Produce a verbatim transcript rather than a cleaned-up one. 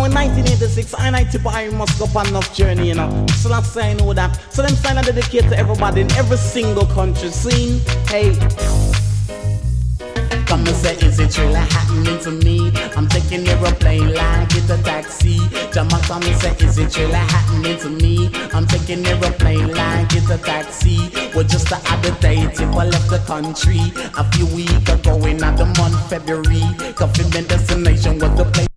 Now in nineteen eighty-six, I and I tip I must go on enough journey, you know. So that's why I know that. So them sign I dedicate to everybody in every single country scene. Hey. Come and say, is it really happening to me? I'm taking aeroplane like it's a taxi. Jama come and say, is it really happening to me? I'm taking aeroplane like it's a taxi. Well, just the other day, tip I left the country. A few weeks ago in the month February. Coffee destination was the place.